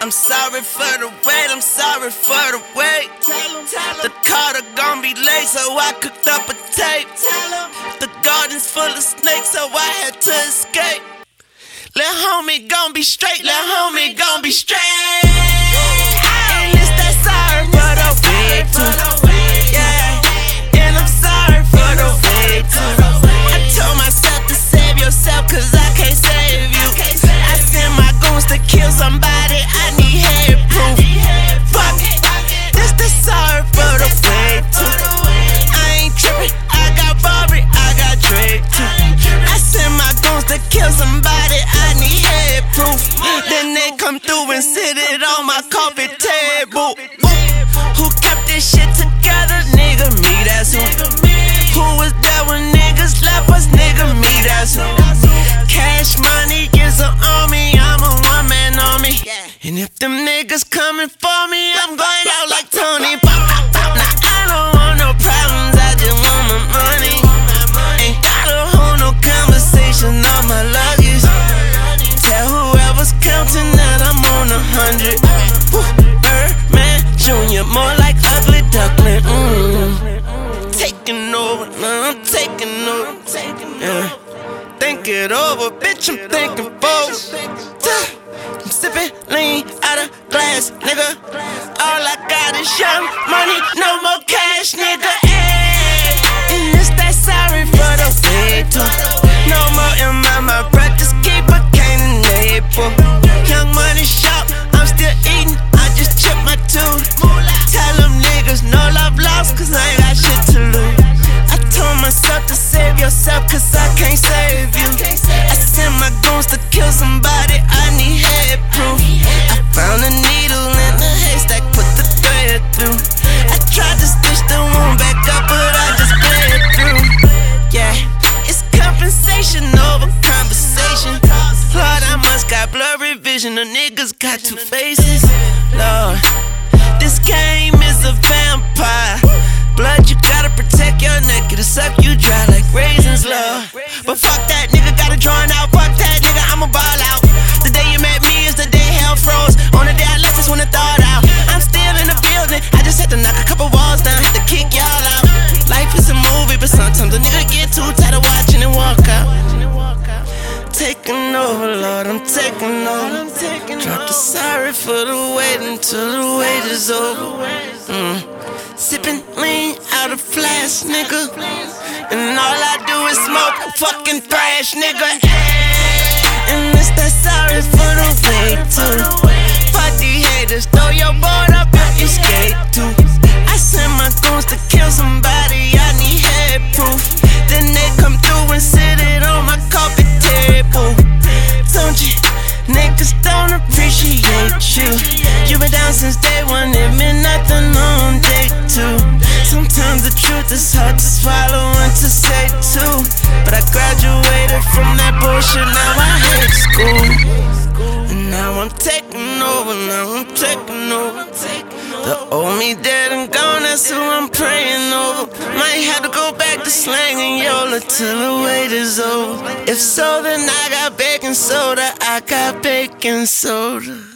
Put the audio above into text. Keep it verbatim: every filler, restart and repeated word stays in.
I'm sorry for the wait, I'm sorry for the wait. The Carter gon' be late, so I cooked up a tape. The garden's full of snakes, so I had to escape. Let homie gon' be straight, let homie gon' be straight. And it's that sorry for the wait too. Yeah, and I'm sorry for the wait too. I told myself to save yourself, cause I can't save you. I send my goons to kill somebody, I need head proof. Fuck it, this the sorry for the wait too. I ain't trippin', I got Barbie, I got Drake too. I send my goons to kill somebody, I need head proof. Then they come through and sit it on my coffee table. Who kept this shit together? Nigga, me, that's who. Who was there when niggas left us? Nigga, me, that's who. Cash money is an army, I'm a one man army. And if them niggas coming for me, I'm going out like Tony. Pop, pop, pop. Now I don't want no problems, I just want my money. Ain't gotta hold no conversation on my luggage. Tell whoever's counting that I'm on a hundred. Birdman Junior, more like ugly duckling. Mm. Taking over, now I'm taking over. Yeah. Think it over, bitch, I'm thinking forward. I'm sipping lean out of glass, nigga. All I got is young money, no more cash, nigga. Ay. And it's that sorry for the wait too. No more in my mouth, practice keep a cane and neighbor. Young money shop, I'm still eating, I just chipped my tooth. Tell them niggas no love lost, cause I ain't got shit to lose. I told myself to save yourself, cause I can't save you. I send my goons to kill somebody, I need head proof. I found a needle in the haystack, put the thread through. I tried to stitch the wound back up, but I just bled through. Yeah, it's compensation over conversation. Lord, I must got blurry vision, the niggas got two faces. Lord, this game is a vampire. Blood, you gotta protect your neck, it'll suck you dry like raisins, love. But fuck that nigga, got it drawn out. Fuck that nigga, I'ma ball out. The day you met me is the day hell froze. On the day I left is when it thawed out. I'm still in the building, I just had to knock a couple walls down, had to kick y'all out. Life is a movie, but sometimes a nigga get too tired of watching and walk out. Taking over, Lord, I'm taking over. Drop the sorry for the wait until the wait is over. Mm. Sippin' lean out of flask, nigga. And all I do is smoke fucking thrash, nigga. And it's that sorry for the wait too. Fuck these haters, throw your board up if you skate too. I send my goons to kill somebody, I need head proof. Then they come through and sit it on my coffee table. Don't you? Niggas don't appreciate you. You been down since day one, it meant nothing on day two. Sometimes the truth is hard to swallow and to say too. But I graduated from that bullshit, now I hate school. And now I'm taking over, now I'm taking over. The old me dead and gone, that's who I'm praying over. Might have to go back to slanging Yola till the wait is over. If so, then I got baking soda, I got baking soda.